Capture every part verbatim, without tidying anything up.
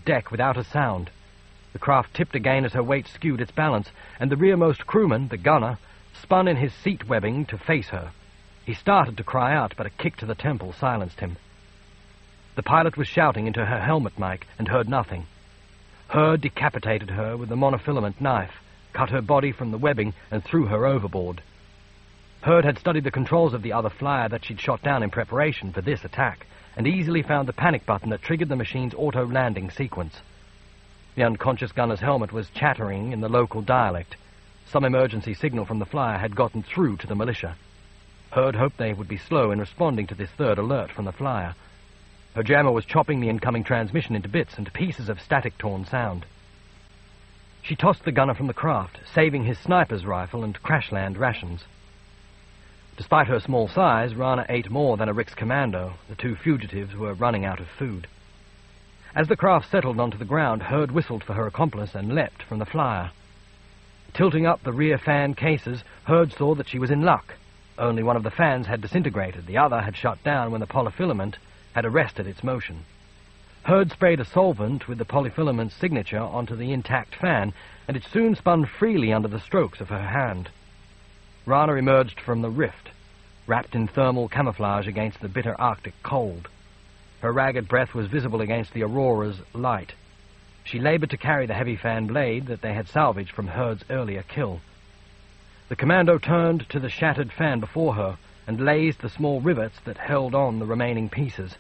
deck without a sound. The craft tipped again as her weight skewed its balance, and the rearmost crewman, the gunner, spun in his seat webbing to face her. He started to cry out, but a kick to the temple silenced him. The pilot was shouting into her helmet mic and heard nothing. Hurd decapitated her with the monofilament knife, cut her body from the webbing, and threw her overboard. Hurd had studied the controls of the other flyer that she'd shot down in preparation for this attack, and easily found the panic button that triggered the machine's auto-landing sequence. The unconscious gunner's helmet was chattering in the local dialect. Some emergency signal from the flyer had gotten through to the militia. Hurd hoped they would be slow in responding to this third alert from the flyer. Her jammer was chopping the incoming transmission into bits and pieces of static-torn sound. She tossed the gunner from the craft, saving his sniper's rifle and crash-land rations. Despite her small size, Rana ate more than a Rix commando. The two fugitives were running out of food. As the craft settled onto the ground, Hurd whistled for her accomplice and leapt from the flyer. Tilting up the rear fan cases, Hurd saw that she was in luck. Only one of the fans had disintegrated. The other had shut down when the polyfilament had arrested its motion. Hurd sprayed a solvent with the polyfilament's signature onto the intact fan, and it soon spun freely under the strokes of her hand. Rana emerged from the rift, wrapped in thermal camouflage against the bitter Arctic cold. Her ragged breath was visible against the Aurora's light. She labored to carry the heavy fan blade that they had salvaged from Hurd's earlier kill. The commando turned to the shattered fan before her and lazed the small rivets that held on the remaining pieces.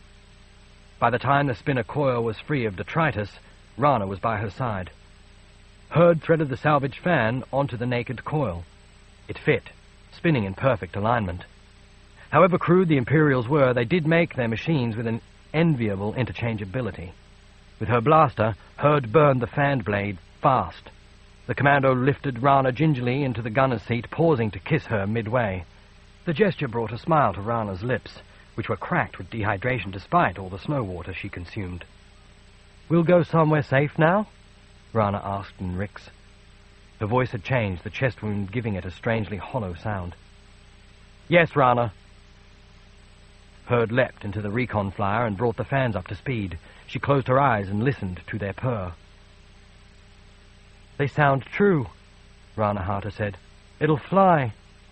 By the time the spinner coil was free of detritus, Rana was by her side. Hurd threaded the salvaged fan onto the naked coil. It fit, spinning in perfect alignment. However crude the Imperials were, they did make their machines with an enviable interchangeability. With her blaster, Hurd burned the fan blade fast. The commando lifted Rana gingerly into the gunner's seat, pausing to kiss her midway. The gesture brought a smile to Rana's lips, which were cracked with dehydration despite all the snow water she consumed. "We'll go somewhere safe now?" Rana asked in Rix. Her voice had changed, the chest wound giving it a strangely hollow sound. "Yes, Rana." Hurd leapt into the recon flyer and brought the fans up to speed. She closed her eyes and listened to their purr. "They sound true," Rana Harter said. "It'll fly."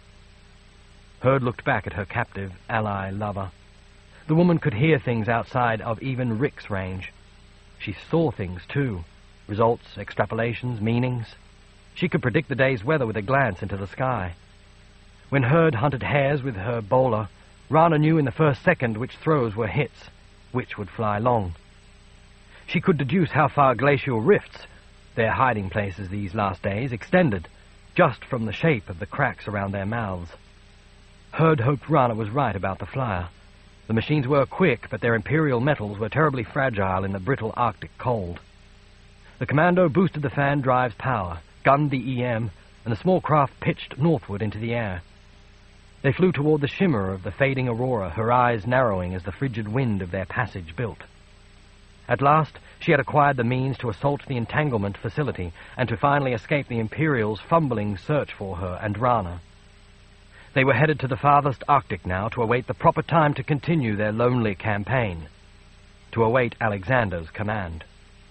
Hurd looked back at her captive, ally, lover. The woman could hear things outside of even Rick's range. She saw things, too. Results, extrapolations, meanings. She could predict the day's weather with a glance into the sky. When Hurd hunted hares with her bowler, Rana knew in the first second which throws were hits, which would fly long. She could deduce how far glacial rifts, their hiding places these last days, extended, just from the shape of the cracks around their mouths. Hurd hoped Rana was right about the flyer. The machines were quick, but their Imperial metals were terribly fragile in the brittle Arctic cold. The commando boosted the fan drive's power, gunned the E M, and the small craft pitched northward into the air. They flew toward the shimmer of the fading aurora, her eyes narrowing as the frigid wind of their passage built. At last, she had acquired the means to assault the entanglement facility and to finally escape the Imperials' fumbling search for her and Rana. They were headed to the farthest Arctic now to await the proper time to continue their lonely campaign, to await Alexander's command.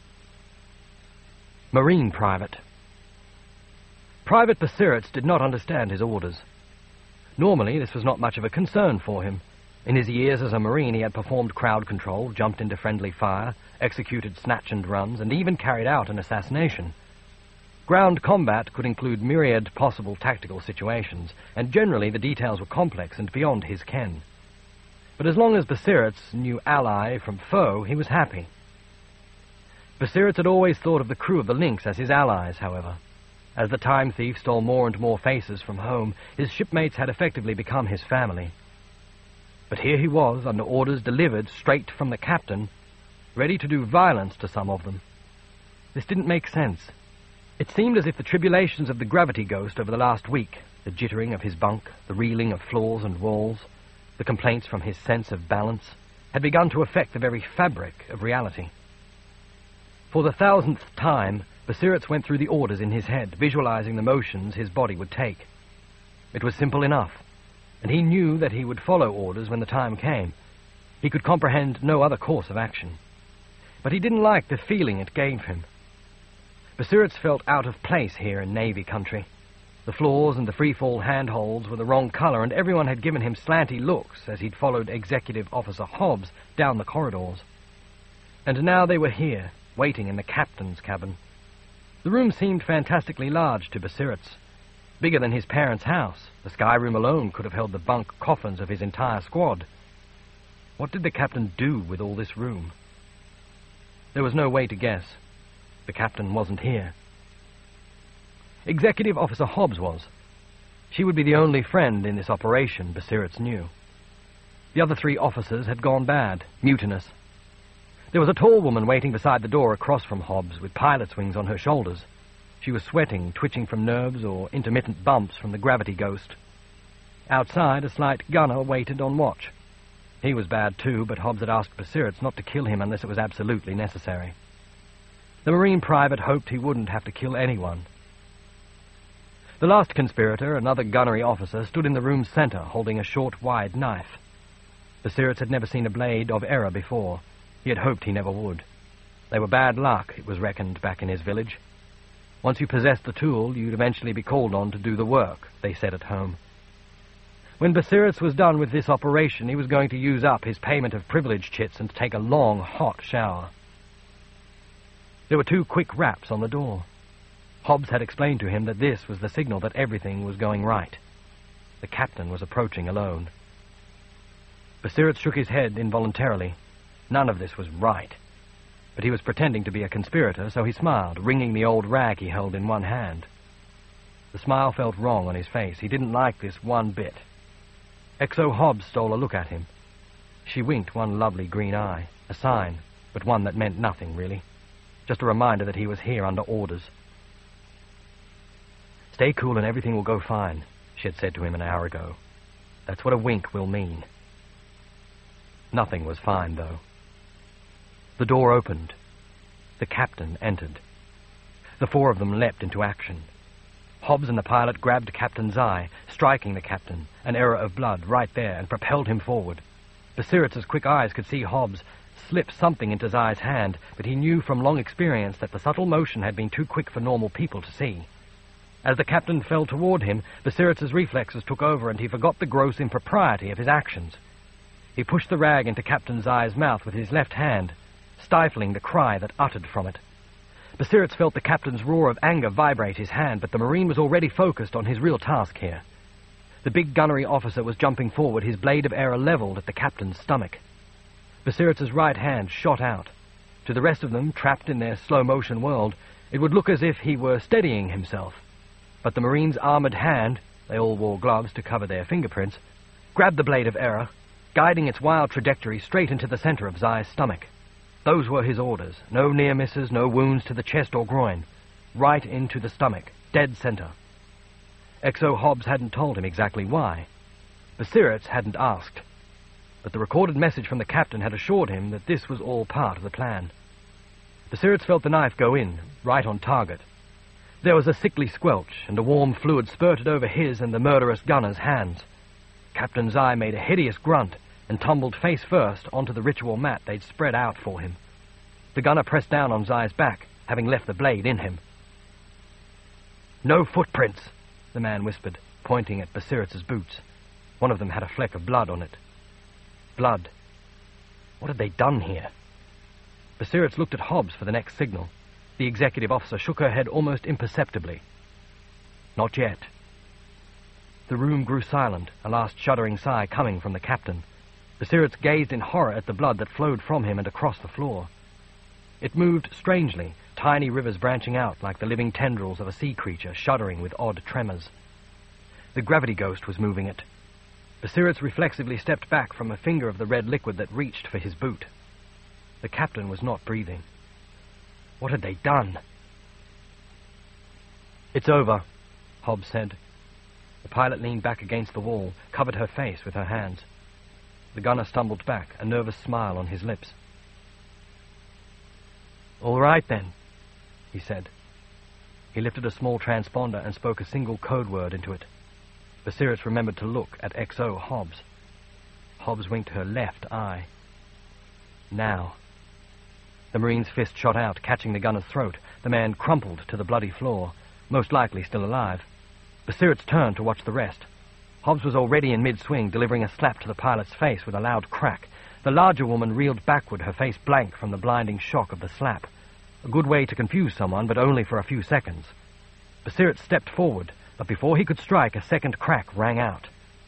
Marine Private. Private Basiritz did not understand his orders. Normally, this was not much of a concern for him. In his years as a Marine, he had performed crowd control, jumped into friendly fire, executed snatch-and runs, and even carried out an assassination. Ground combat could include myriad possible tactical situations, and generally the details were complex and beyond his ken. But as long as Basiritz knew ally from foe, he was happy. Basiritz had always thought of the crew of the Lynx as his allies, however. As the time thief stole more and more faces from home, his shipmates had effectively become his family. But here he was, under orders delivered straight from the captain, ready to do violence to some of them. This didn't make sense. It seemed as if the tribulations of the gravity ghost over the last week, the jittering of his bunk, the reeling of floors and walls, the complaints from his sense of balance, had begun to affect the very fabric of reality. For the thousandth time, Basiritz went through the orders in his head, visualizing the motions his body would take. It was simple enough, and he knew that he would follow orders when the time came. He could comprehend no other course of action. but he didn't like the feeling it gave him. Basiritz felt out of place here in Navy country. The floors and the free-fall handholds were the wrong color, and everyone had given him slanty looks as he'd followed Executive Officer Hobbs down the corridors. And now they were here, waiting in the captain's cabin. The room seemed fantastically large to Basiritz, bigger than his parents' house. The sky room alone could have held the bunk coffins of his entire squad. What did the captain do with all this room? There was no way to guess. The captain wasn't here. Executive Officer Hobbs was. She would be the only friend in this operation, Basiritz knew. The other three officers had gone bad, mutinous. There was a tall woman waiting beside the door across from Hobbs, with pilot's wings on her shoulders. She was sweating, twitching from nerves or intermittent bumps from the gravity ghost. Outside, a slight gunner waited on watch. He was bad too, but Hobbs had asked Basiritz not to kill him unless it was absolutely necessary. The Marine private hoped he wouldn't have to kill anyone. The last conspirator, another gunnery officer, stood in the room's center, holding a short, wide knife. Basiritz had never seen a blade of error before. He had hoped he never would. They were bad luck, it was reckoned back in his village. Once you possessed the tool, you'd eventually be called on to do the work, they said at home. When Basiritz was done with this operation, he was going to use up his payment of privilege chits and take a long, hot shower. There were two quick raps on the door. Hobbs had explained to him that this was the signal that everything was going right. The captain was approaching alone. Basiritz shook his head involuntarily. None of this was right. But he was pretending to be a conspirator, so he smiled, wringing the old rag he held in one hand. The smile felt wrong on his face. He didn't like this one bit. X O Hobbs stole a look at him. She winked one lovely green eye, a sign, but one that meant nothing, really. Just a reminder that he was here under orders. Stay cool and everything will go fine, she had said to him an hour ago. That's what a wink will mean. Nothing was fine, though. The door opened. The captain entered. The four of them leapt into action. Hobbs and the pilot grabbed Captain Zai, striking the captain, an error of blood, right there, and propelled him forward. Basiritz's quick eyes could see Hobbs slip something into Zai's hand, but he knew from long experience that the subtle motion had been too quick for normal people to see. As the captain fell toward him, Basiritz's reflexes took over, and he forgot the gross impropriety of his actions. He pushed the rag into Captain Zai's mouth with his left hand, stifling the cry that uttered from it. Basiritz felt the captain's roar of anger vibrate his hand, but the Marine was already focused on his real task here. The big gunnery officer was jumping forward, his blade of arrow leveled at the captain's stomach. Basiritz's right hand shot out. To the rest of them, trapped in their slow-motion world, it would look as if he were steadying himself. But the Marine's armored hand, they all wore gloves to cover their fingerprints, grabbed the blade of arrow, guiding its wild trajectory straight into the center of Zai's stomach. Those were his orders. No near misses, no wounds to the chest or groin. Right into the stomach, dead center. X O Hobbs hadn't told him exactly why. Basiritz hadn't asked. But the recorded message from the captain had assured him that this was all part of the plan. Basiritz felt the knife go in, right on target. There was a sickly squelch, and a warm fluid spurted over his and the murderous gunner's hands. Captain Zai made a hideous grunt and tumbled face first onto the ritual mat they'd spread out for him. The gunner pressed down on Zai's back, having left the blade in him. "No footprints," the man whispered, pointing at Basiritz's boots. One of them had a fleck of blood on it. Blood. What had they done here? Basiritz looked at Hobbs for the next signal. The executive officer shook her head almost imperceptibly. Not yet. The room grew silent, a last shuddering sigh coming from the captain. Basiritz gazed in horror at the blood that flowed from him and across the floor. It moved strangely, tiny rivers branching out like the living tendrils of a sea creature, shuddering with odd tremors. The gravity ghost was moving it. Basiritz reflexively stepped back from a finger of the red liquid that reached for his boot. The captain was not breathing. What had they done? "It's over," Hobbs said. The pilot leaned back against the wall, covered her face with her hands. The gunner stumbled back, a nervous smile on his lips. "All right, then," he said. He lifted a small transponder and spoke a single code word into it. Basiritz remembered to look at X O Hobbs. Hobbs winked her left eye. Now. The Marine's fist shot out, catching the gunner's throat. The man crumpled to the bloody floor, most likely still alive. Basiritz turned to watch the rest. Hobbs was already in mid-swing, delivering a slap to the pilot's face with a loud crack. The larger woman reeled backward, her face blank from the blinding shock of the slap. A good way to confuse someone, but only for a few seconds. Basiritz stepped forward, but before he could strike, a second crack rang out.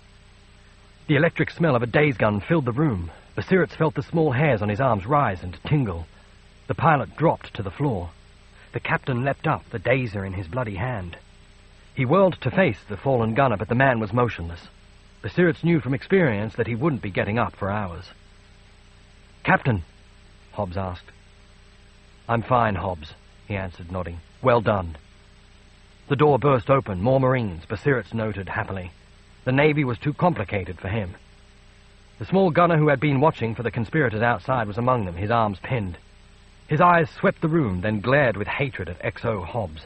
The electric smell of a daze gun filled the room. Basiritz felt the small hairs on his arms rise and tingle. The pilot dropped to the floor. The captain leapt up, the dazer in his bloody hand. He whirled to face the fallen gunner, but the man was motionless. Basiritz knew from experience that he wouldn't be getting up for hours. "Captain," Hobbs asked. "I'm fine, Hobbs," he answered, nodding. "Well done." The door burst open. More Marines, Basiritz noted happily. The Navy was too complicated for him. The small gunner who had been watching for the conspirators outside was among them, his arms pinned. His eyes swept the room, then glared with hatred at X O Hobbs.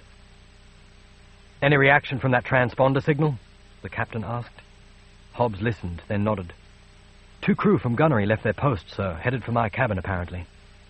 "Any reaction from that transponder signal?" the captain asked. Hobbs listened, then nodded. "Two crew from gunnery left their posts, sir, headed for my cabin, apparently."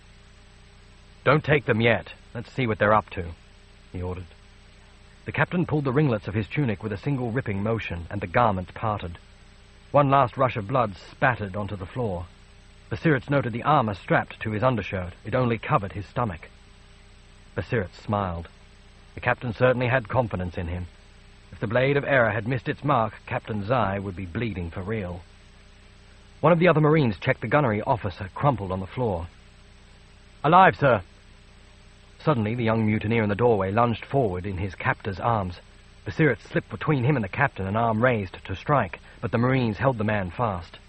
"Don't take them yet. Let's see what they're up to," he ordered. The captain pulled the ringlets of his tunic with a single ripping motion, and the garment parted. One last rush of blood spattered onto the floor. Basiritz noted the armor strapped to his undershirt. It only covered his stomach. Basiritz smiled. The captain certainly had confidence in him. If the blade of error had missed its mark, Captain Zai would be bleeding for real. One of the other Marines checked the gunnery officer, crumpled on the floor. "Alive, sir!" Suddenly, the young mutineer in the doorway lunged forward in his captor's arms. Basiritz slipped between him and the captain, an arm raised to strike, but the Marines held the man fast.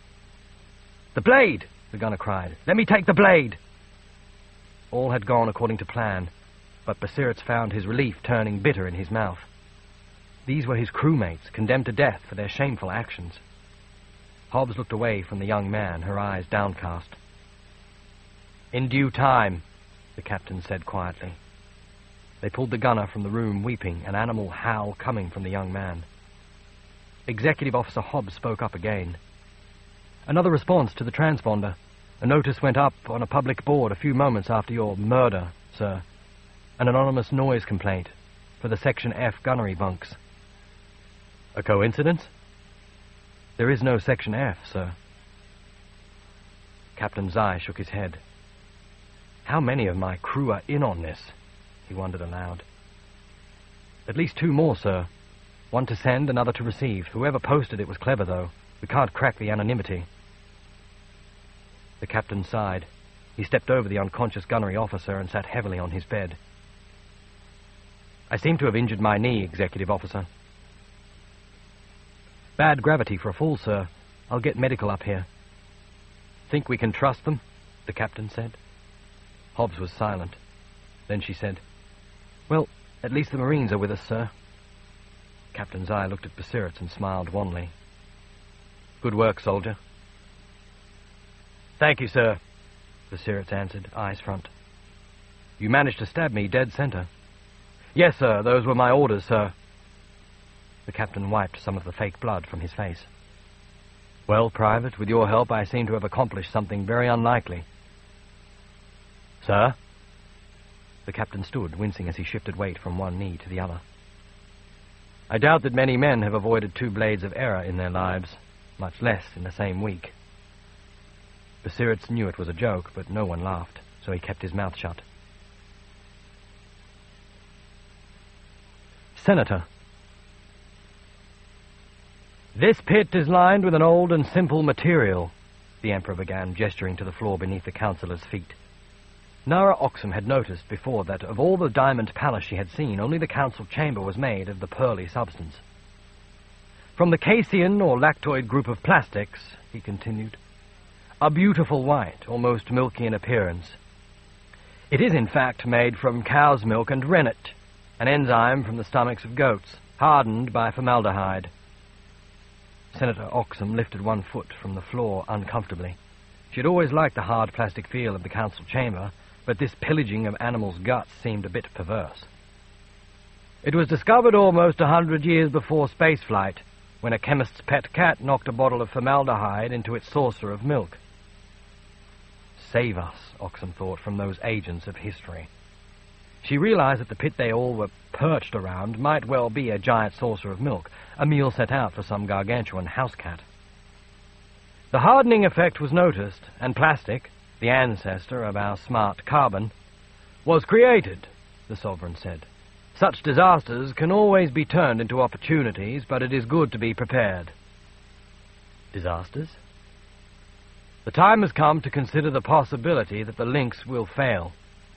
"The blade!" the gunner cried. "Let me take the blade!" All had gone according to plan, but Basiritz found his relief turning bitter in his mouth. These were his crewmates, condemned to death for their shameful actions. Hobbs looked away from the young man, her eyes downcast. "In due time," the captain said quietly. They pulled the gunner from the room, weeping, an animal howl coming from the young man. Executive Officer Hobbs spoke up again. "Another response to the transponder. A notice went up on a public board a few moments after your murder, sir. An anonymous noise complaint for the Section F gunnery bunks." "A coincidence?" "There is no Section F, sir." Captain Zai shook his head. "How many of my crew are in on this?" he wondered aloud. "At least two more, sir. One to send, another to receive. Whoever posted it was clever, though. We can't crack the anonymity." The captain sighed. He stepped over the unconscious gunnery officer and sat heavily on his bed. "I seem to have injured my knee, Executive Officer." "Bad gravity for a fall, sir. I'll get medical up here." "Think we can trust them?" the captain said. Hobbs was silent. Then she said, "Well, at least the Marines are with us, sir." Captain's eye looked at Basiritz and smiled wanly. "Good work, soldier." "Thank you, sir," Basiritz answered, eyes front. "You managed to stab me dead center." "Yes, sir, those were my orders, sir." The captain wiped some of the fake blood from his face. "Well, Private, with your help I seem to have accomplished something very unlikely." "Sir?" The captain stood, wincing as he shifted weight from one knee to the other. "I doubt that many men have avoided two blades of error in their lives, much less in the same week." Basiritz knew it was a joke, but no one laughed, so he kept his mouth shut. Senator. "This pit is lined with an old and simple material," the Emperor began, gesturing to the floor beneath the councillor's feet. Nara Oxum had noticed before that of all the diamond palace she had seen, only the council chamber was made of the pearly substance. "From the casein or lactoid group of plastics," he continued, "a beautiful white, almost milky in appearance. It is in fact made from cow's milk and rennet, an enzyme from the stomachs of goats, hardened by formaldehyde." Senator Oxum lifted one foot from the floor uncomfortably. She had always liked the hard plastic feel of the council chamber, but this pillaging of animals' guts seemed a bit perverse. "It was discovered almost a hundred years before spaceflight, when a chemist's pet cat knocked a bottle of formaldehyde into its saucer of milk." save us, Oxen thought, from those agents of history. She realized that the pit they all were perched around might well be a giant saucer of milk, a meal set out for some gargantuan house cat. The hardening effect was noticed, and plastic, the ancestor of our smart carbon, was created, the Sovereign said. Such disasters can always be turned into opportunities, but it is good to be prepared. Disasters? The time has come to consider the possibility that the Lynx will fail.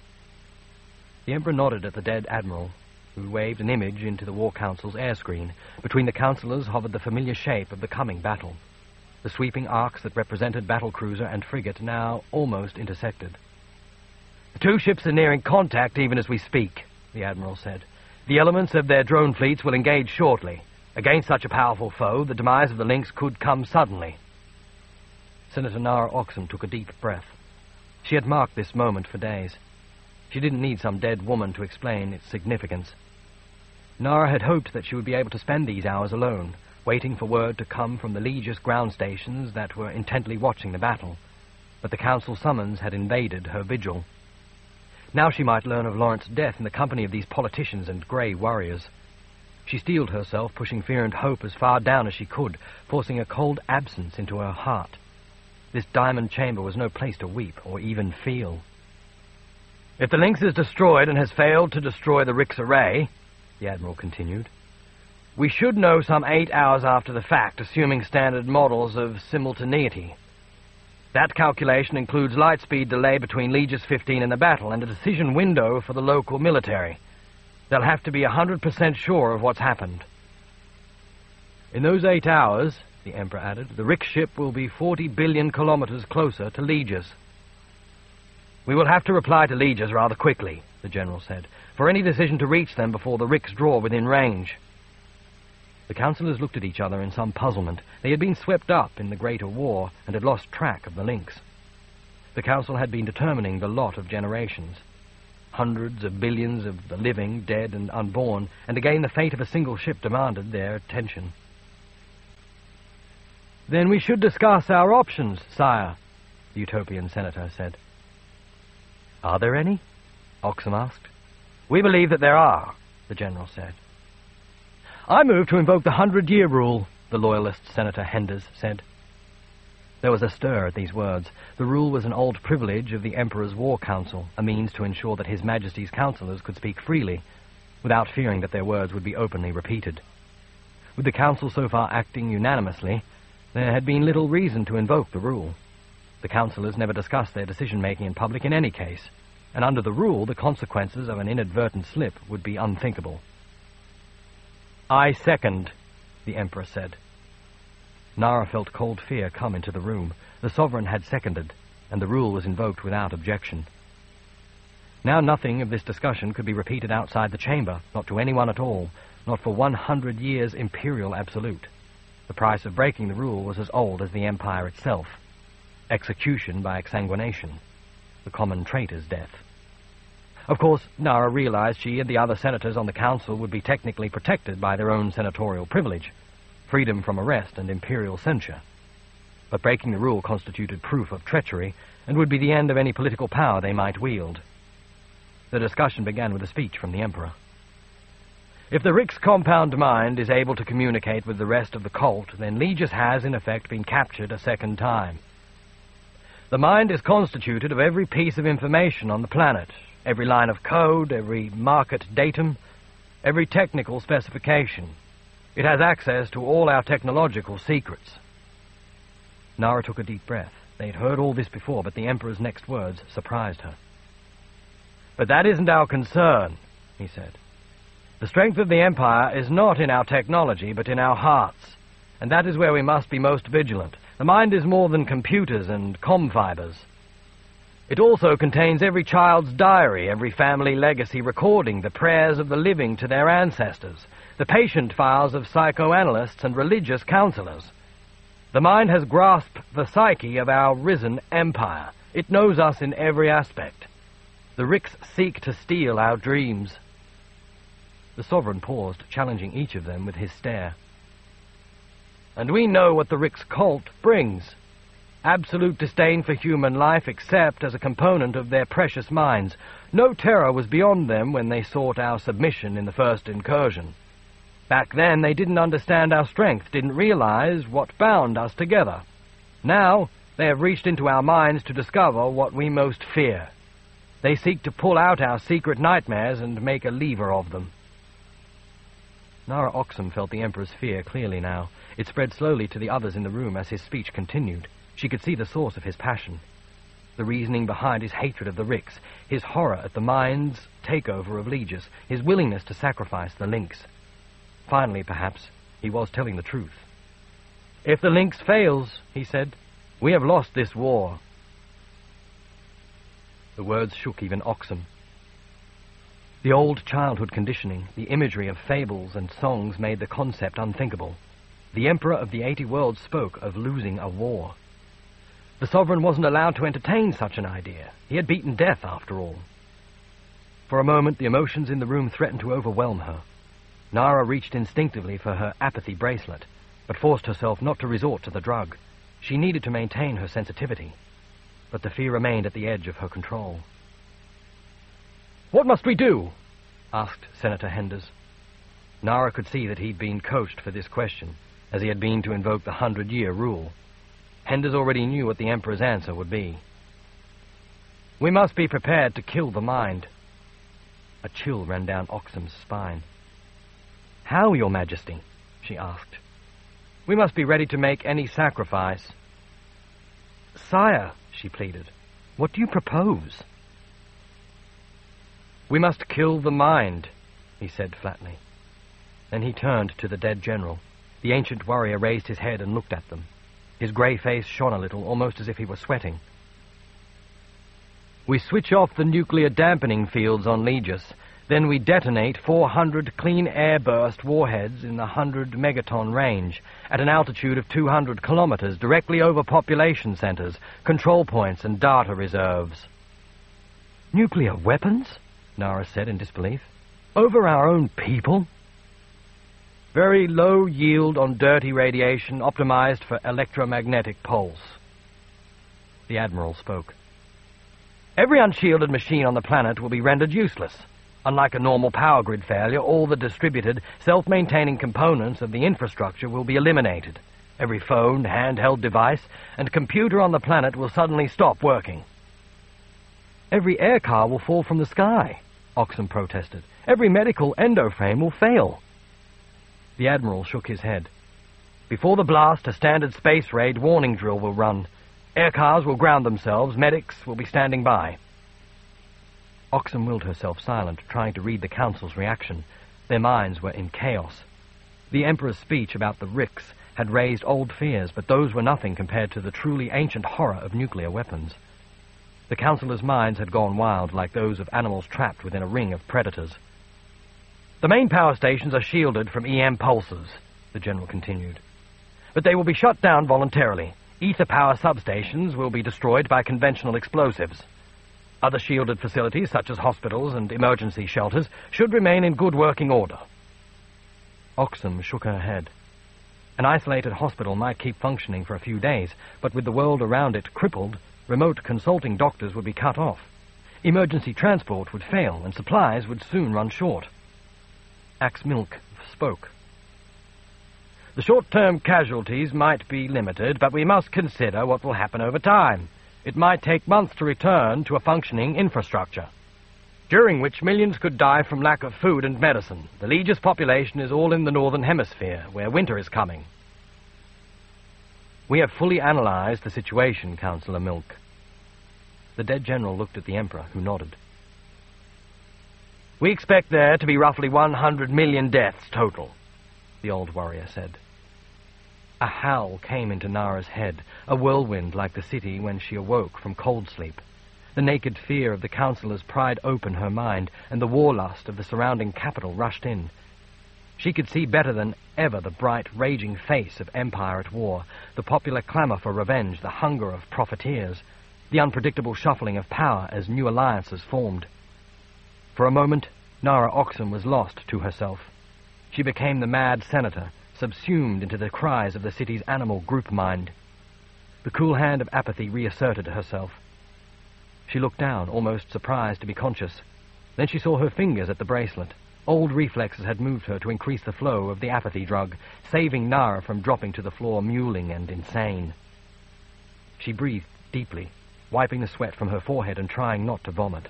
The Emperor nodded at the dead Admiral, who waved an image into the War Council's air screen. Between the councillors hovered the familiar shape of the coming battle. The sweeping arcs that represented battlecruiser and frigate now almost intersected. The two ships are nearing contact even as we speak, the Admiral said. The elements of their drone fleets will engage shortly. Against such a powerful foe, the demise of the Lynx could come suddenly. Senator Nara Oxen took a deep breath. She had marked this moment for days. She didn't need some dead woman to explain its significance. Nara had hoped that she would be able to spend these hours alone, waiting for word to come from the Legis ground stations that were intently watching the battle. But the Council summons had invaded her vigil. Now she might learn of Lawrence's death in the company of these politicians and grey warriors. She steeled herself, pushing fear and hope as far down as she could, forcing a cold absence into her heart. This diamond chamber was no place to weep or even feel. If the Lynx is destroyed and has failed to destroy the Rix array, the Admiral continued, we should know some eight hours after the fact, assuming standard models of simultaneity. That calculation includes light speed delay between Legis fifteen and the battle, and a decision window for the local military. They'll have to be one hundred percent sure of what's happened. In those eight hours, the Emperor added, the Rix ship will be forty billion kilometers closer to Legis. We will have to reply to Legis rather quickly, the General said, for any decision to reach them before the Rix draw within range. The councillors looked at each other in some puzzlement. They had been swept up in the greater war and had lost track of the Lynx. The Council had been determining the lot of generations. Hundreds of billions of the living, dead, and unborn, and again the fate of a single ship demanded their attention. Then we should discuss our options, sire, the Utopian senator said. Are there any? Oxen asked. We believe that there are, the General said. I move to invoke the hundred-year rule, the loyalist Senator Henders said. There was a stir at these words. The rule was an old privilege of the Emperor's War Council, a means to ensure that His Majesty's councillors could speak freely, without fearing that their words would be openly repeated. With the Council so far acting unanimously, there had been little reason to invoke the rule. The councillors never discussed their decision-making in public in any case, and under the rule, the consequences of an inadvertent slip would be unthinkable. I second, the Emperor said. Nara felt cold fear come into the room. The Sovereign had seconded, and the rule was invoked without objection. Now nothing of this discussion could be repeated outside the chamber, not to anyone at all, not for one hundred years imperial absolute. The price of breaking the rule was as old as the Empire itself. Execution by exsanguination, the common traitor's death. Of course, Nara realized she and the other senators on the council would be technically protected by their own senatorial privilege, freedom from arrest and imperial censure. But breaking the rule constituted proof of treachery and would be the end of any political power they might wield. The discussion began with a speech from the Emperor. If the Rix compound mind is able to communicate with the rest of the cult, then Legis has, in effect, been captured a second time. The mind is constituted of every piece of information on the planet, every line of code, every market datum, every technical specification. It has access to all our technological secrets. Nara took a deep breath. They had heard all this before, but the Emperor's next words surprised her. But that isn't our concern, he said. The strength of the Empire is not in our technology, but in our hearts, and that is where we must be most vigilant. The mind is more than computers and comm fibers. It also contains every child's diary, every family legacy recording, the prayers of the living to their ancestors, the patient files of psychoanalysts and religious counselors. The mind has grasped the psyche of our risen empire. It knows us in every aspect. The Rix seek to steal our dreams. The Sovereign paused, challenging each of them with his stare. And we know what the Rix cult brings. Absolute disdain for human life except as a component of their precious minds. No terror was beyond them when they sought our submission in the first incursion. Back then they didn't understand our strength, didn't realize what bound us together. Now they have reached into our minds to discover what we most fear. They seek to pull out our secret nightmares and make a lever of them. Nara Oxum felt the Emperor's fear clearly now. It spread slowly to the others in the room as his speech continued. She could see the source of his passion, the reasoning behind his hatred of the Ricks, his horror at the mind's takeover of Legis, his willingness to sacrifice the Lynx. Finally, perhaps, he was telling the truth. "If the Lynx fails," he said, "we have lost this war." The words shook even Oxum. The old childhood conditioning, the imagery of fables and songs made the concept unthinkable. The Emperor of the Eighty Worlds spoke of losing a war. The Sovereign wasn't allowed to entertain such an idea. He had beaten death, after all. For a moment, the emotions in the room threatened to overwhelm her. Nara reached instinctively for her apathy bracelet, but forced herself not to resort to the drug. She needed to maintain her sensitivity, but the fear remained at the edge of her control. "What must we do?" asked Senator Henders. Nara could see that he'd been coached for this question, as he had been to invoke the hundred-year rule. Henders already knew what the Emperor's answer would be. "We must be prepared to kill the mind." A chill ran down Oxum's spine. "How, Your Majesty?" she asked. "We must be ready to make any sacrifice." "Sire," she pleaded, "what do you propose?" "We must kill the mind," he said flatly. Then he turned to the dead general. The ancient warrior raised his head and looked at them. His grey face shone a little, almost as if he were sweating. "We switch off the nuclear dampening fields on Legis. Then we detonate four hundred clean air burst warheads in the one hundred megaton range at an altitude of two hundred kilometers directly over population centers, control points, and data reserves." "Nuclear weapons?" Nara said in disbelief. "Over our own people?" "Very low yield on dirty radiation, optimized for electromagnetic pulse." The Admiral spoke. "Every unshielded machine on the planet will be rendered useless. Unlike a normal power grid failure, all the distributed, self-maintaining components of the infrastructure will be eliminated. Every phone, handheld device, and computer on the planet will suddenly stop working." "Every air car will fall from the sky," Oxum protested. "Every medical endoframe will fail." The Admiral shook his head. "Before the blast, a standard space raid warning drill will run. Air cars will ground themselves, medics will be standing by." Oxum willed herself silent, trying to read the Council's reaction. Their minds were in chaos. The Emperor's speech about the Ricks had raised old fears, but those were nothing compared to the truly ancient horror of nuclear weapons. The Councilors' minds had gone wild, like those of animals trapped within a ring of predators. "The main power stations are shielded from E M pulses," the General continued. "But they will be shut down voluntarily. Ether power substations will be destroyed by conventional explosives. Other shielded facilities, such as hospitals and emergency shelters, should remain in good working order." Oxum shook her head. An isolated hospital might keep functioning for a few days, but with the world around it crippled, remote consulting doctors would be cut off. Emergency transport would fail, and supplies would soon run short. Axe Milk spoke. "The short-term casualties might be limited, but we must consider what will happen over time. It might take months to return to a functioning infrastructure, during which millions could die from lack of food and medicine. The Legis population is all in the northern hemisphere, where winter is coming." "We have fully analyzed the situation, Councillor Milk." The dead general looked at the Emperor, who nodded. "We expect there to be roughly one hundred million deaths total," the old warrior said. A howl came into Nara's head, a whirlwind like the city when she awoke from cold sleep. The naked fear of the councillors pried open her mind, and the war-lust of the surrounding capital rushed in. She could see better than ever the bright, raging face of empire at war, the popular clamor for revenge, the hunger of profiteers, the unpredictable shuffling of power as new alliances formed. For a moment, Nara Oxum was lost to herself. She became the mad senator, subsumed into the cries of the city's animal group mind. The cool hand of apathy reasserted herself. She looked down, almost surprised to be conscious. Then she saw her fingers at the bracelet. Old reflexes had moved her to increase the flow of the apathy drug, saving Nara from dropping to the floor mewling and insane. She breathed deeply, wiping the sweat from her forehead and trying not to vomit.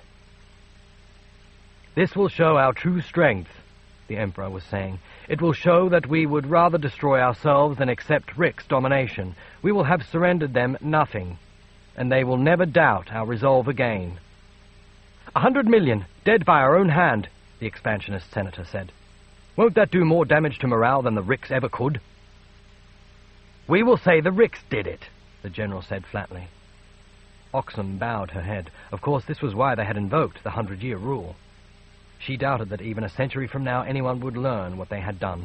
"This will show our true strength," the Emperor was saying. "It will show that we would rather destroy ourselves than accept Rick's domination. We will have surrendered them nothing, and they will never doubt our resolve again." "A hundred million, dead by our own hand," the expansionist senator said. "Won't that do more damage to morale than the Ricks ever could?" "We will say the Ricks did it," the general said flatly. Oxum bowed her head. Of course, this was why they had invoked the hundred-year rule. She doubted that even a century from now anyone would learn what they had done.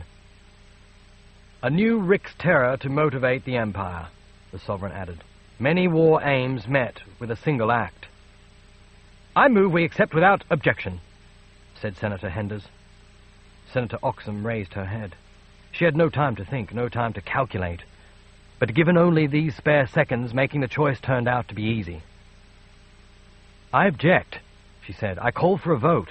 "A new Rick's terror to motivate the Empire," the sovereign added. "Many war aims met with a single act." "I move we accept without objection," said Senator Henders. Senator Oxum raised her head. She had no time to think, no time to calculate. But given only these spare seconds, making the choice turned out to be easy. "I object," she said. "I call for a vote."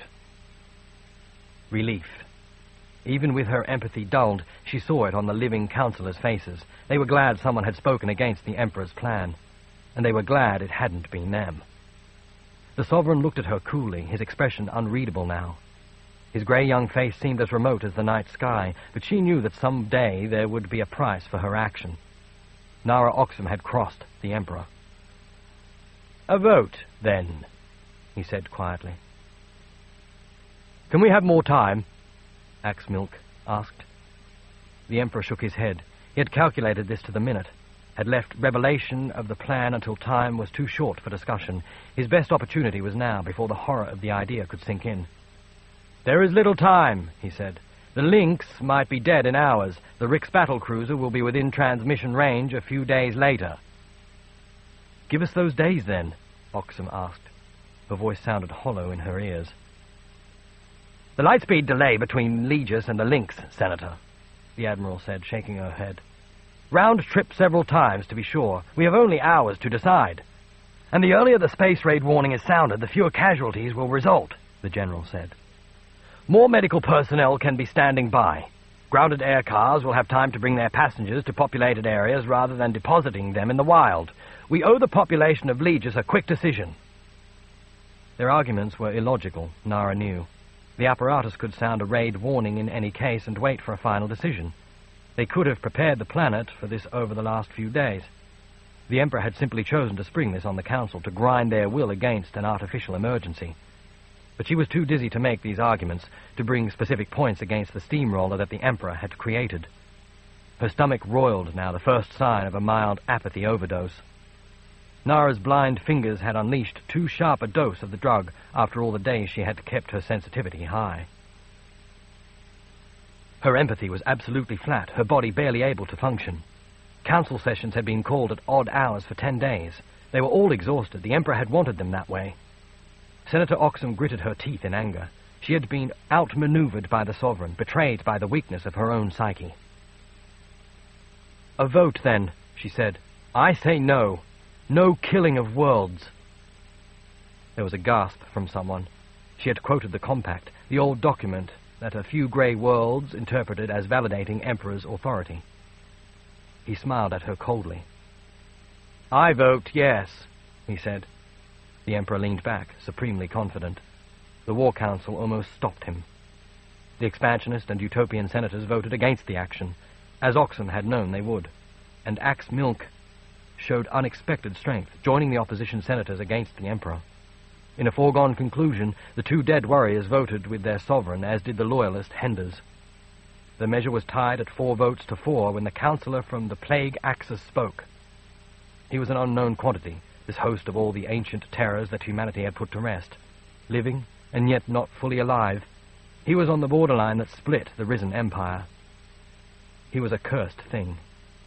Relief. Even with her empathy dulled, she saw it on the living councillors' faces. They were glad someone had spoken against the Emperor's plan, and they were glad it hadn't been them. The sovereign looked at her coolly, his expression unreadable now. His grey young face seemed as remote as the night sky, but she knew that some day there would be a price for her action. Nara Oxum had crossed the Emperor. "A vote, then," he said quietly. "Can we have more time?" Axmilk asked. The Emperor shook his head. He had calculated this to the minute, had left revelation of the plan until time was too short for discussion. His best opportunity was now, before the horror of the idea could sink in. "There is little time," he said. "The Lynx might be dead in hours. The Rick's battle cruiser will be within transmission range a few days later." "Give us those days, then," Oxum asked. Her voice sounded hollow in her ears. "The lightspeed delay between Legis and the Lynx, Senator," the Admiral said, shaking her head. "Round trip several times, to be sure. We have only hours to decide. And the earlier the space raid warning is sounded, the fewer casualties will result," the General said. "More medical personnel can be standing by. Grounded air cars will have time to bring their passengers to populated areas rather than depositing them in the wild. We owe the population of Legis a quick decision." Their arguments were illogical, Nara knew. The apparatus could sound a raid warning in any case and wait for a final decision. They could have prepared the planet for this over the last few days. The Emperor had simply chosen to spring this on the Council to grind their will against an artificial emergency. But she was too dizzy to make these arguments, to bring specific points against the steamroller that the Emperor had created. Her stomach roiled now, the first sign of a mild apathy overdose. Nara's blind fingers had unleashed too sharp a dose of the drug after all the days she had kept her sensitivity high. Her empathy was absolutely flat, her body barely able to function. Council sessions had been called at odd hours for ten days. They were all exhausted. The Emperor had wanted them that way. Senator Oxum gritted her teeth in anger. She had been outmaneuvered by the Sovereign, betrayed by the weakness of her own psyche. "A vote, then," she said. "I say no. No killing of worlds." There was a gasp from someone. She had quoted the compact, the old document that a few grey worlds interpreted as validating Emperor's authority. He smiled at her coldly. "I vote yes," he said. The Emperor leaned back, supremely confident. The War Council almost stopped him. The expansionist and utopian senators voted against the action, as Oxum had known they would, and Axmilk showed unexpected strength, joining the opposition senators against the Emperor. In a foregone conclusion, the two dead warriors voted with their sovereign, as did the loyalist Henders. The measure was tied at four votes to four when the councillor from the Plague Axis spoke. He was an unknown quantity, this host of all the ancient terrors that humanity had put to rest. Living, and yet not fully alive, he was on the borderline that split the risen empire. He was a cursed thing.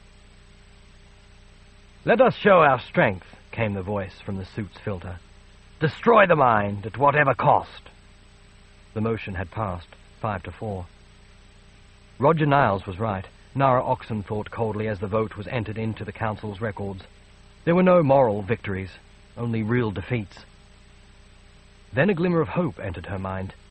"Let us show our strength," came the voice from the suit's filter. "Destroy the mind at whatever cost." The motion had passed, five to four. Roger Niles was right, Nara Oxum thought coldly as the vote was entered into the Council's records. There were no moral victories, only real defeats. Then a glimmer of hope entered her mind.